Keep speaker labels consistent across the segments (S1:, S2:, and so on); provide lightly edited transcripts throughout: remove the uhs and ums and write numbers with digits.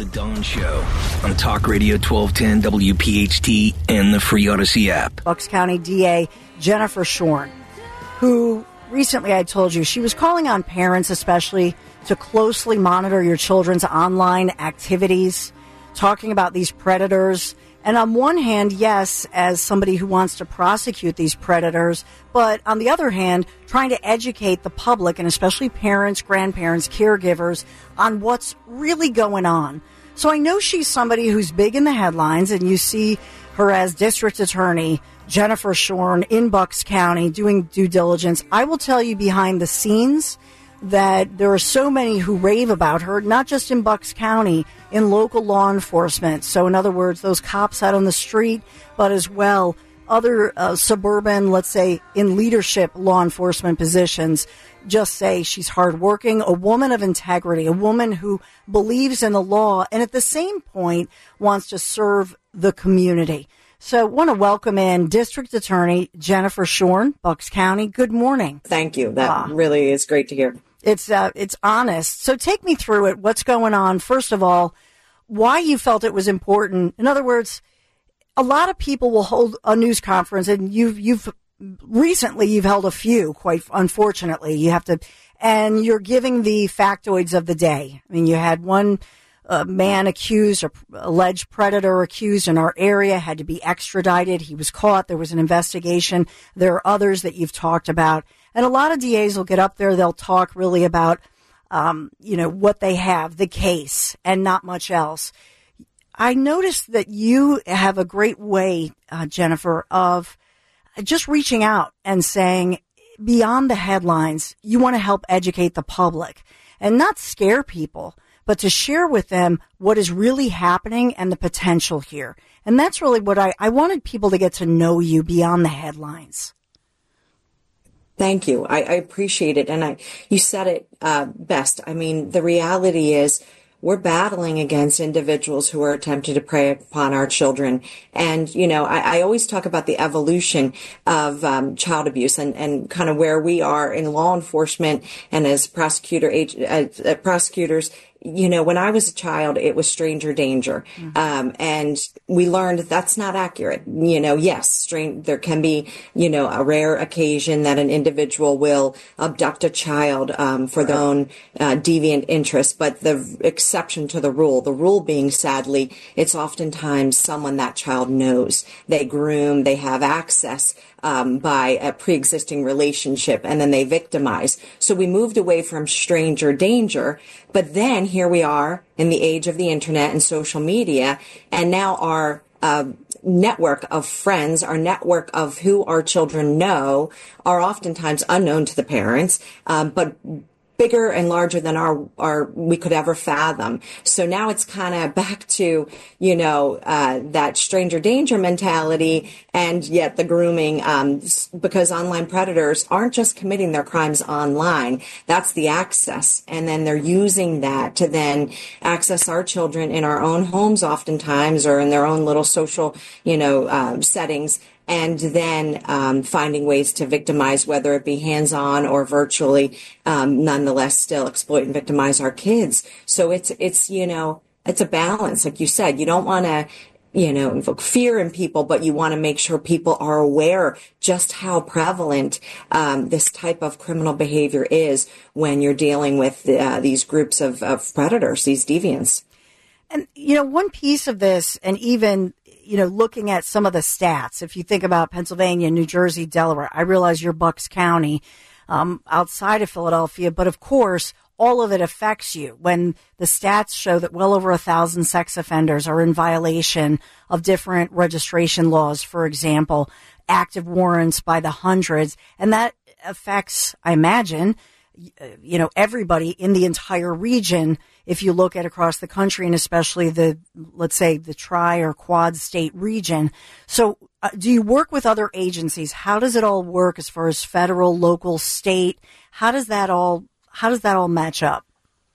S1: Dawn Show on Talk Radio 1210 WPHT and the free Odyssey app.
S2: Bucks County DA Jennifer Shorn, who recently I told you she was calling on parents especially to closely monitor your children's online activities, talking about these predators. And on one hand, yes, as somebody who wants to prosecute these predators, but on the other hand, trying to educate the public and especially parents, grandparents, caregivers on what's really going on. So I know she's somebody who's big in the headlines, and you see her as District Attorney Jennifer Shorn in Bucks County doing due diligence. I will tell you behind the scenes that there are so many who rave about her, not just in Bucks County, in local law enforcement. So in other words, those cops out on the street, but as well other suburban, let's say, in leadership law enforcement positions, just say she's hardworking, a woman of integrity, a woman who believes in the law, and at the same point wants to serve the community. So I want to welcome in District Attorney Jennifer Shorn, Bucks County. Good morning.
S3: Thank you. That really is great to hear.
S2: It's honest. So take me through it. What's going on? First of all, why you felt it was important. In other words, a lot of people will hold a news conference, and you've recently held a few, quite unfortunately. You have to, and you're giving the factoids of the day. I mean, you had one man accused, or alleged predator accused in our area, had to be extradited. He was caught. There was an investigation. There are others that you've talked about. And a lot of DAs will get up there. They'll talk really about, what they have, the case, and not much else. I noticed that you have a great way, Jennifer, of just reaching out and saying, beyond the headlines, you want to help educate the public and not scare people, but to share with them what is really happening and the potential here. And that's really what I wanted people to get to know you beyond the headlines.
S3: Thank you. I appreciate it. And you said it best. I mean, the reality is we're battling against individuals who are attempting to prey upon our children. And, I always talk about the evolution of child abuse and kind of where we are in law enforcement and as prosecutors. When I was a child, it was stranger danger. And we learned that's not accurate. Yes, there can be, a rare occasion that an individual will abduct a child for their own deviant interests. But the exception to the rule being, sadly, it's oftentimes someone that child knows. They groom, they have access by a pre-existing relationship, and then they victimize. So we moved away from stranger danger, but then here we are in the age of the internet and social media, and now our network of friends, our network of who our children know, are oftentimes unknown to the parents, but bigger and larger than our we could ever fathom. So now it's kind of back to, that stranger danger mentality, and yet the grooming, because online predators aren't just committing their crimes online. That's the access. And then they're using that to then access our children in our own homes oftentimes, or in their own little social, settings. And then finding ways to victimize, whether it be hands-on or virtually, nonetheless still exploit and victimize our kids. So it's a balance. Like you said, you don't want to, invoke fear in people, but you want to make sure people are aware just how prevalent this type of criminal behavior is when you're dealing with these groups of predators, these deviants.
S2: And, one piece of this, and even looking at some of the stats, if you think about Pennsylvania, New Jersey, Delaware, I realize you're Bucks County, outside of Philadelphia, but of course, all of it affects you when the stats show that well over 1,000 sex offenders are in violation of different registration laws, for example, active warrants by the hundreds. And that affects, I imagine, everybody in the entire region. If you look at across the country, and especially let's say the tri or quad state region. So do you work with other agencies? How does it all work as far as federal, local, state? How does that all match up?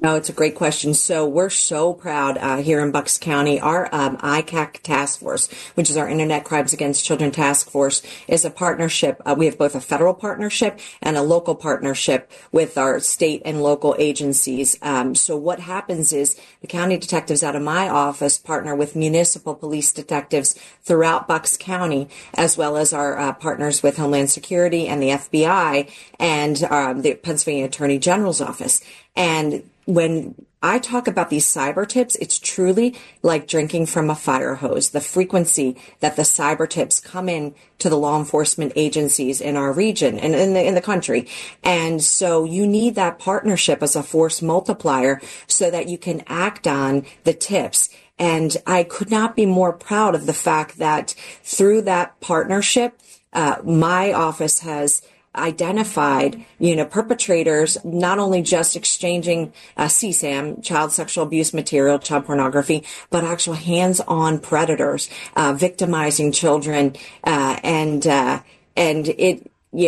S3: No, it's a great question. So we're so proud here in Bucks County. Our ICAC task force, which is our Internet Crimes Against Children task force, is a partnership. We have both a federal partnership and a local partnership with our state and local agencies. So what happens is the county detectives out of my office partner with municipal police detectives throughout Bucks County, as well as our partners with Homeland Security and the FBI and the Pennsylvania Attorney General's office. And when I talk about these cyber tips, it's truly like drinking from a fire hose. The frequency that the cyber tips come in to the law enforcement agencies in our region and in the country. And so you need that partnership as a force multiplier so that you can act on the tips. And I could not be more proud of the fact that through that partnership, my office has identified, perpetrators, not only just exchanging CSAM, child sexual abuse material, child pornography, but actual hands-on predators, victimizing children, and it,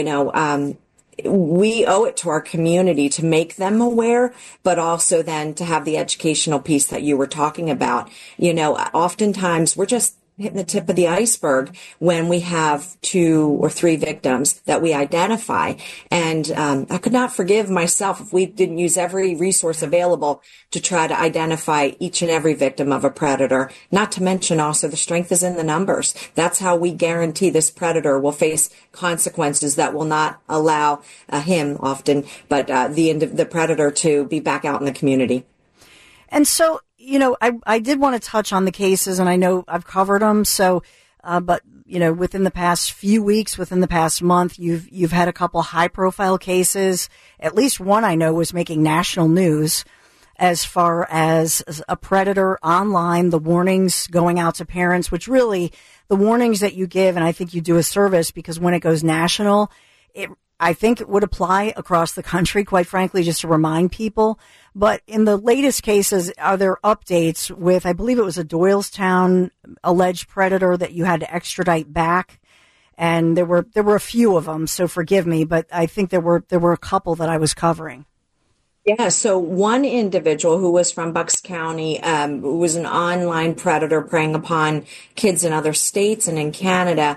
S3: we owe it to our community to make them aware, but also then to have the educational piece that you were talking about. Oftentimes we're just hitting the tip of the iceberg when we have 2 or 3 victims that we identify. And I could not forgive myself if we didn't use every resource available to try to identify each and every victim of a predator, not to mention also the strength is in the numbers. That's how we guarantee this predator will face consequences that will not allow him often, but the predator to be back out in the community.
S2: And so, I did want to touch on the cases, and I know I've covered them. So, but within the past few weeks, within the past month, you've had a couple high-profile cases. At least one I know was making national news, as far as a predator online, the warnings going out to parents, which really the warnings that you give, and I think you do a service because when it goes national, I think it would apply across the country, quite frankly, just to remind people. But in the latest cases, are there updates with, I believe it was a Doylestown alleged predator that you had to extradite back? And there were a few of them, so forgive me, but I think there were a couple that I was covering.
S3: Yeah, so one individual who was from Bucks County, who was an online predator preying upon kids in other states and in Canada,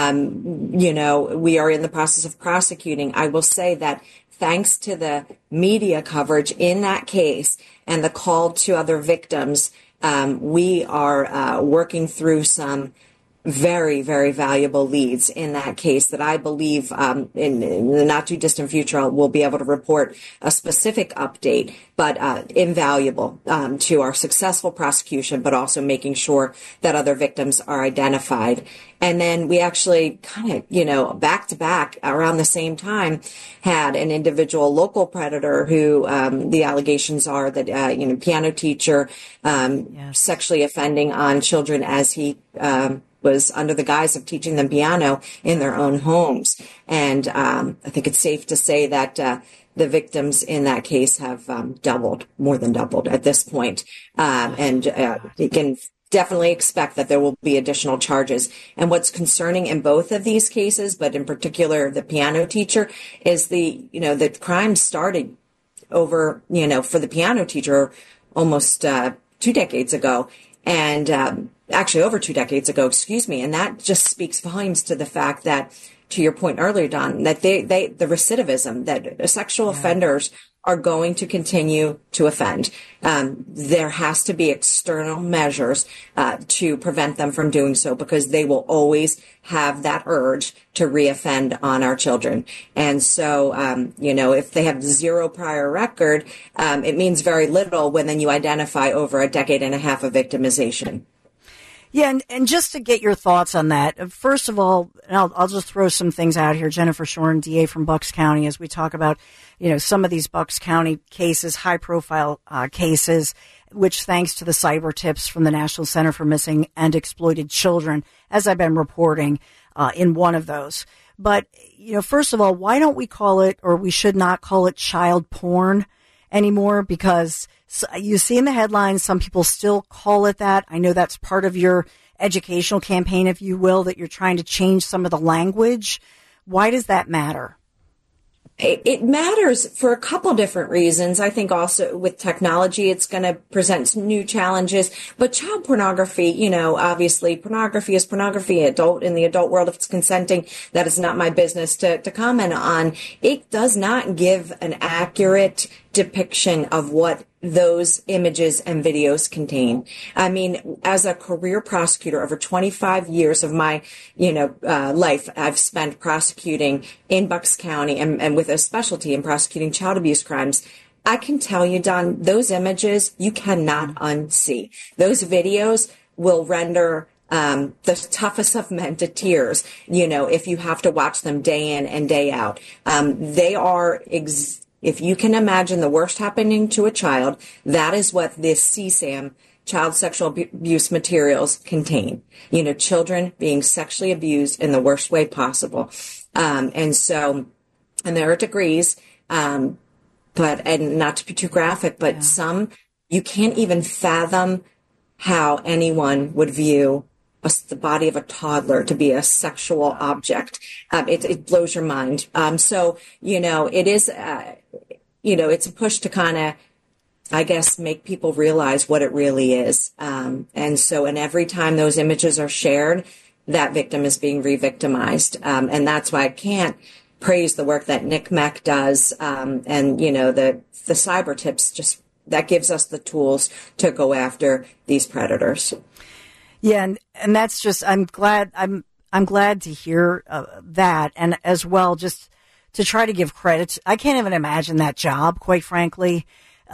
S3: we are in the process of prosecuting. I will say that thanks to the media coverage in that case and the call to other victims, we are working through some very, very valuable leads in that case that I believe in the not too distant future we'll be able to report a specific update, but invaluable to our successful prosecution, but also making sure that other victims are identified. And then we actually kind of, back to back around the same time had an individual local predator who the allegations are that, piano teacher sexually offending on children as he was under the guise of teaching them piano in their own homes. And I think it's safe to say that the victims in that case have more than doubled at this point. And you can definitely expect that there will be additional charges. And what's concerning in both of these cases, but in particular the piano teacher, is the crime started over, for the piano teacher almost 2 decades ago. And actually over 2 decades ago, and that just speaks volumes to the fact that, to your point earlier, Don, that the recidivism, that sexual offenders are going to continue to offend. There has to be external measures to prevent them from doing so, because they will always have that urge to reoffend on our children. And so, if they have 0 prior record, it means very little when then you identify over a decade and a half of victimization.
S2: Yeah, and just to get your thoughts on that, first of all, and I'll just throw some things out here. Jennifer Shorn, DA from Bucks County, as we talk about, some of these Bucks County cases, high-profile cases, which thanks to the cyber tips from the National Center for Missing and Exploited Children, as I've been reporting in one of those. But, first of all, why don't we call it, or we should not call it, child porn anymore? Because you see in the headlines, some people still call it that. I know that's part of your educational campaign, if you will, that you're trying to change some of the language. Why does that matter?
S3: It matters for a couple different reasons. I think also with technology, it's going to present some new challenges. But child pornography, obviously pornography is pornography. In the adult world, if it's consenting, that is not my business to comment on. It does not give an accurate depiction of what those images and videos contain. I mean, as a career prosecutor, over 25 years of my, life, I've spent prosecuting in Bucks County and with a specialty in prosecuting child abuse crimes. I can tell you, Don, those images you cannot unsee. Those videos will render the toughest of men to tears, if you have to watch them day in and day out. They are if you can imagine the worst happening to a child, that is what this CSAM, child sexual abuse materials, contain. Children being sexually abused in the worst way possible. And there are degrees, and not to be too graphic, but some, you can't even fathom how anyone would view the body of a toddler to be a sexual object. It blows your mind. It is, it's a push to kind of, I guess, make people realize what it really is. And every time those images are shared, that victim is being re-victimized. And that's why I can't praise the work that NCMEC does. The cyber tips, just that gives us the tools to go after these predators.
S2: Yeah, and that's just, I'm glad to hear that, and as well, just to try to give credit. I can't even imagine that job, quite frankly,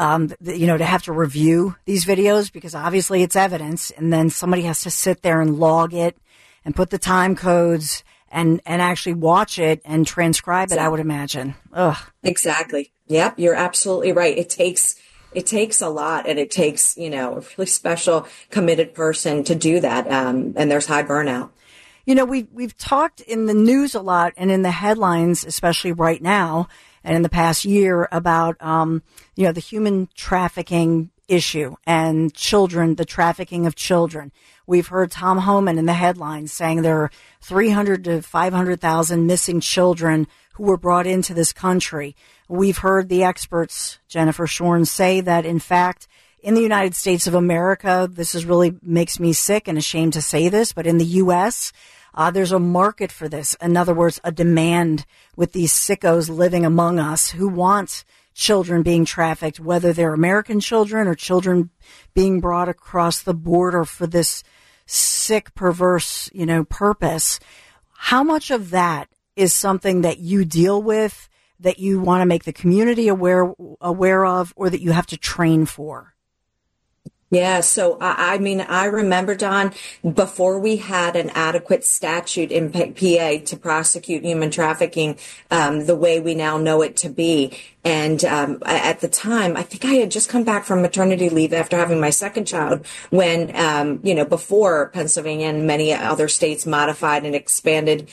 S2: to have to review these videos, because obviously it's evidence, and then somebody has to sit there and log it and put the time codes and actually watch it and transcribe it, I would imagine. Ugh. Exactly.
S3: Yep, you're absolutely right. It takes a lot, and it takes, a really special, committed person to do that. And there's high burnout.
S2: We've talked in the news a lot and in the headlines, especially right now and in the past year, about, the human trafficking issue and children, the trafficking of children. We've heard Tom Homan in the headlines saying there are 300 to 500,000 missing children who were brought into this country. We've heard the experts, Jennifer Shorn, say that, in fact, in the United States of America, this is really makes me sick and ashamed to say this, but in the U.S., there's a market for this. In other words, a demand with these sickos living among us who want children being trafficked, whether they're American children or children being brought across the border for this sick, perverse, purpose. How much of that is something that you deal with, that you want to make the community aware of, or that you have to train for?
S3: Yeah. So, I remember, Don, before we had an adequate statute in PA to prosecute human trafficking, the way we now know it to be. And at the time, I think I had just come back from maternity leave after having my second child when, before Pennsylvania and many other states modified and expanded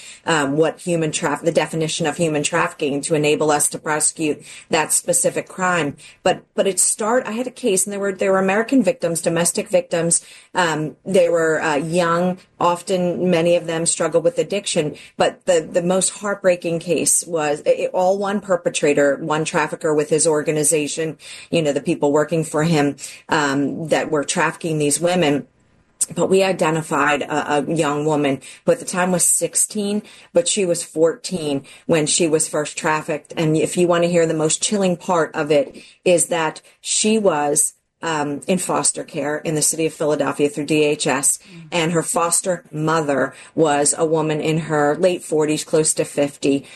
S3: the definition of human trafficking to enable us to prosecute that specific crime. But I had a case, and there were American victims, domestic victims. They were young. Often, many of them struggled with addiction. But the most heartbreaking case was all one perpetrator, one trafficker with his organization, the people working for him that were trafficking these women. But we identified a young woman who at the time was 16, but she was 14 when she was first trafficked. And if you want to hear the most chilling part of it, is that she was in foster care in the city of Philadelphia through DHS. And her foster mother was a woman in her late 40s, close to 50,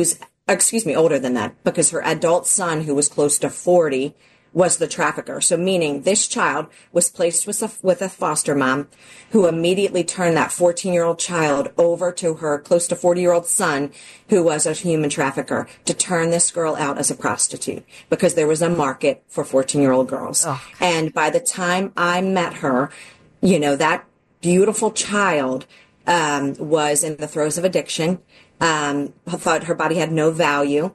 S3: older than that, because her adult son, who was close to 40, was the trafficker. So meaning this child was placed with a foster mom who immediately turned that 14-year-old child over to her close to 40-year-old son, who was a human trafficker, to turn this girl out as a prostitute because there was a market for 14-year-old girls. Oh. And by the time I met her, that beautiful child was in the throes of addiction, thought her body had no value.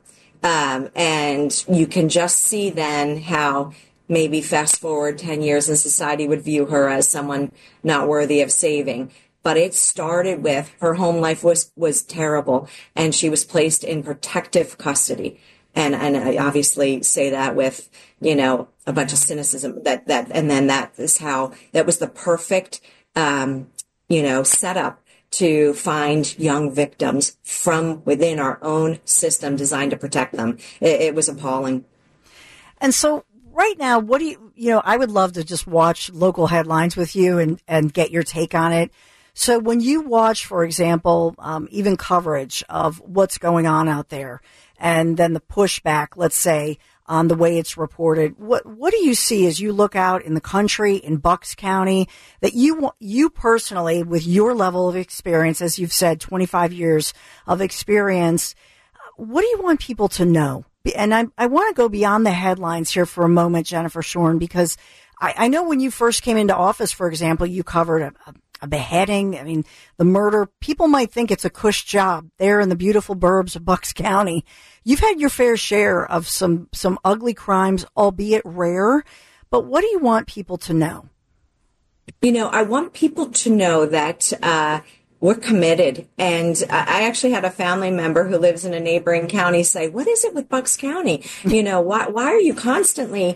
S3: And you can just see then how maybe fast forward 10 years and society would view her as someone not worthy of saving. But it started with her home life was terrible, and she was placed in protective custody. And I obviously say that with, you know, a bunch of cynicism and then that was the perfect, you know, setup to find young victims from within our own system designed to protect them. It was appalling.
S2: And so right now, what do you know, I would love to just watch local headlines with you and get your take on it. So when you watch, for example, even coverage of what's going on out there and then the pushback, let's say, on the way it's reported, what do you see as you look out in the country, in Bucks County, that you personally, with your level of experience, as you've said, 25 years of experience, what do you want people to know? And I want to go beyond the headlines here for a moment, Jennifer Shorn, because I know when you first came into office, for example, you covered a beheading. I mean, the murder. People might think it's a cush job there in the beautiful burbs of Bucks County. You've had your fair share of some ugly crimes, albeit rare. But what do you want people to know?
S3: You know, I want people to know that we're committed. And I actually had a family member who lives in a neighboring county say, what is it with Bucks County? You know, why are you constantly,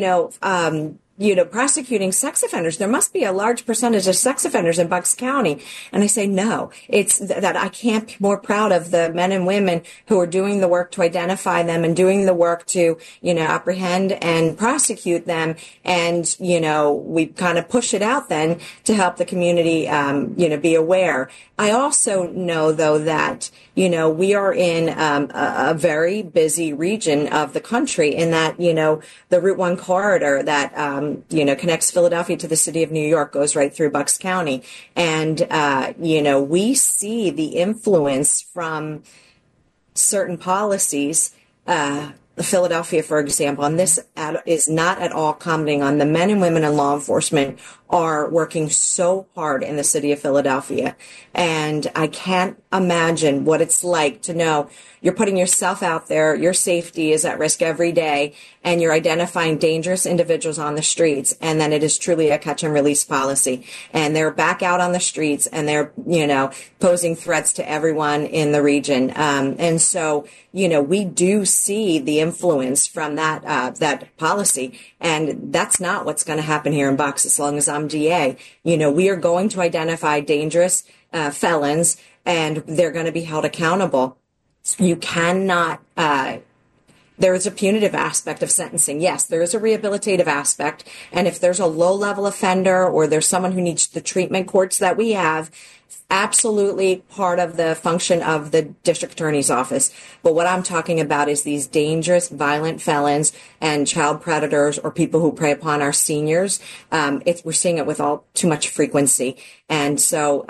S3: prosecuting sex offenders? There must be a large percentage of sex offenders in Bucks County. And I say, no, it's that I can't be more proud of the men and women who are doing the work to identify them and doing the work to, you know, apprehend and prosecute them. And, you know, we kind of push it out then to help the community, be aware. I also know, though, that, you know, we are in a very busy region of the country in that, you know, the Route 1 corridor that, connects Philadelphia to the city of New York goes right through Bucks County. And, we see the influence from certain policies, Philadelphia, for example, and this is not at all commenting on the men and women in law enforcement are working so hard in the city of Philadelphia. And I can't imagine what it's like to know you're putting yourself out there, your safety is at risk every day, and you're identifying dangerous individuals on the streets. And then it is truly a catch and release policy. And they're back out on the streets and they're, posing threats to everyone in the region. And so, we do see the influence from that policy. And that's not what's going to happen here in Bucks as long as I'm DA. We are going to identify dangerous felons and they're going to be held accountable. You cannot, there is a punitive aspect of sentencing. Yes, there is a rehabilitative aspect. And if there's a low-level offender or there's someone who needs the treatment courts that we have, absolutely part of the function of the district attorney's office. But what I'm talking about is these dangerous, violent felons and child predators or people who prey upon our seniors. We're seeing it with all too much frequency. And so,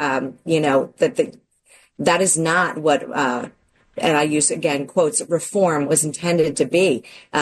S3: that is not what, and I use, again, quotes, reform was intended to be.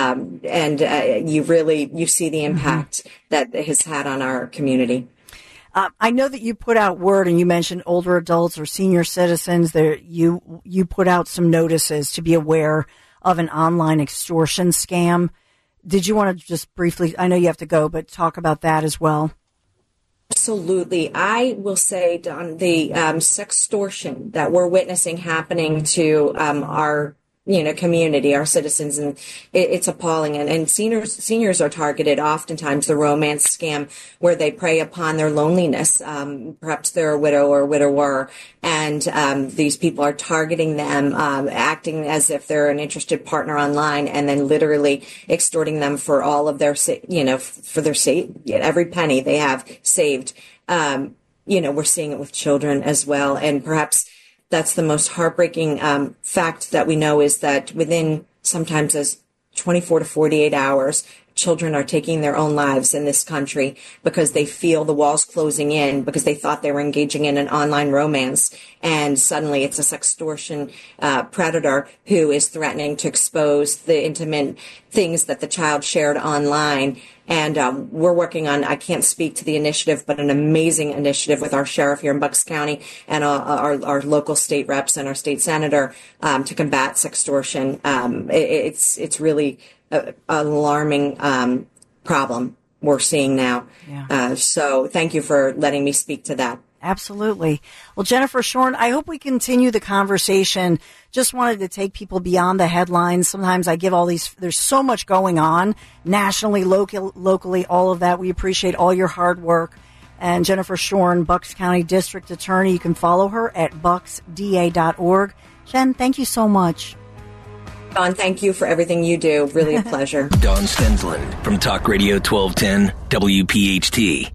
S3: You see the impact that it has had on our community.
S2: I know that you put out word and you mentioned older adults or senior citizens there. You put out some notices to be aware of an online extortion scam. Did you want to just briefly, I know you have to go, but talk about that as well?
S3: Absolutely. I will say, Don, the sextortion that we're witnessing happening to our community, our citizens, and it's appalling. And seniors are targeted, oftentimes the romance scam where they prey upon their loneliness. Perhaps they're a widow or widower, and these people are targeting them, acting as if they're an interested partner online, and then literally extorting them for all of their, for their every penny they have saved. We're seeing it with children as well, and perhaps that's the most heartbreaking fact that we know is that within sometimes as 24 to 48 hours, children are taking their own lives in this country because they feel the walls closing in because they thought they were engaging in an online romance. And suddenly it's a sextortion predator who is threatening to expose the intimate things that the child shared online. And we're working on, I can't speak to the initiative, but an amazing initiative with our sheriff here in Bucks County and our local state reps and our state senator to combat sextortion. It's really an alarming problem we're seeing now. Yeah. So thank you for letting me speak to that.
S2: Absolutely. Well, Jennifer Shorn, I hope we continue the conversation. Just wanted to take people beyond the headlines. Sometimes I give all these, there's so much going on nationally, locally, all of that. We appreciate all your hard work. And Jennifer Shorn, Bucks County District Attorney, you can follow her at bucksda.org. Jen, thank you so much.
S3: Dawn, thank you for everything you do. Really a pleasure.
S1: Dawn Stensland from Talk Radio 1210 WPHT.